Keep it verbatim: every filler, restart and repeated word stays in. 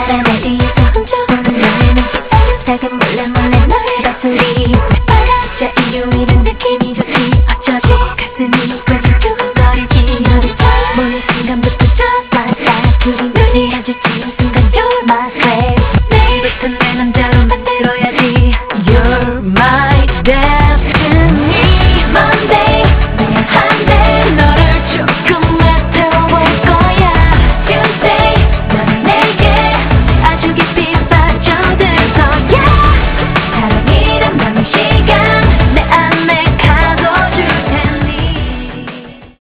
라디오에서 훔쳐보는 너의 눈빛 살금살금 몰래 몰래 너의 발소리 빨갛자 일요일은 느낌이 좋지 어쩌지 가슴이 왠지 두근거리지 너를 처음 보는 순간부터 just like that 둘이 눈이 마주치는 순간 you're my babe 내일부터 내 남자로 만들어야지 You're my